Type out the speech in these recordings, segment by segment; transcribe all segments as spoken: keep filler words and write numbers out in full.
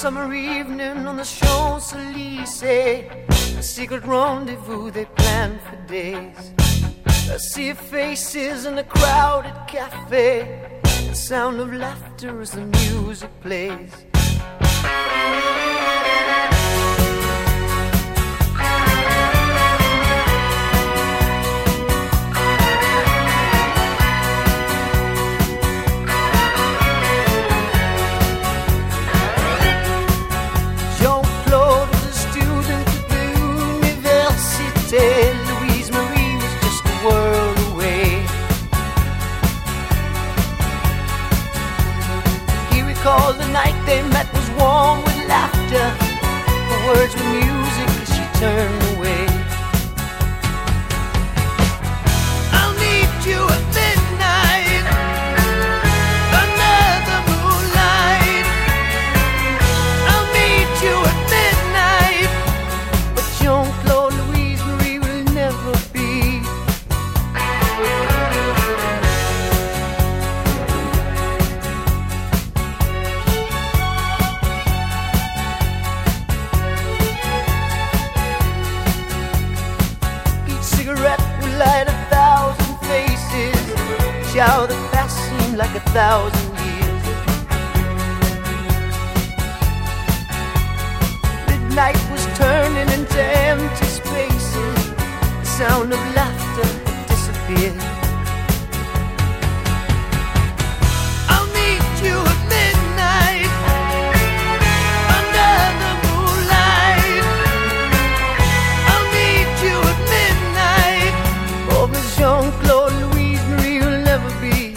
summer evening on the Champs-Élysées, a secret rendezvous they planned for days. A sea of faces in a crowded cafe, the sound of laughter as the music plays. Louise Marie was just a world away. He recalled the night they met was warm with laughter. The words were music as she turned away. I'll meet you at midnight under the moonlight. I'll meet you at midnight. But Jean-Claude never be. Each cigarette will light a thousand faces, each hour that passed seemed like a thousand years. Midnight was turning into empty spaces. The sound of laughter had disappeared. I'll meet you at midnight under the moonlight. I'll meet you at midnight. Oh, Miss Jean-Claude Louise Marie will never be.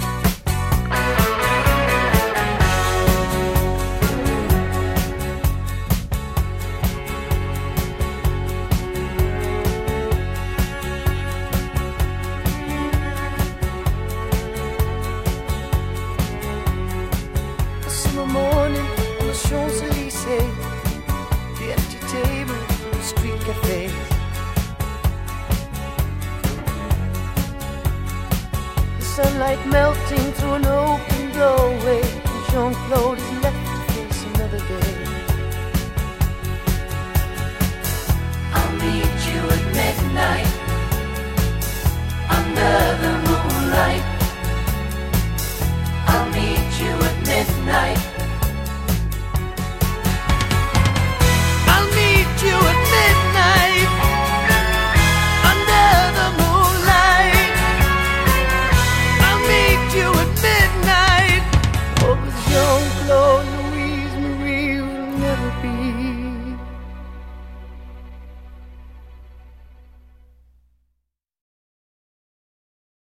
Morning on the Champs-Élysées, the empty table, the street cafes. The sunlight melting through an open doorway, and Jean-Claude is left to face another day. I'll meet you at midnight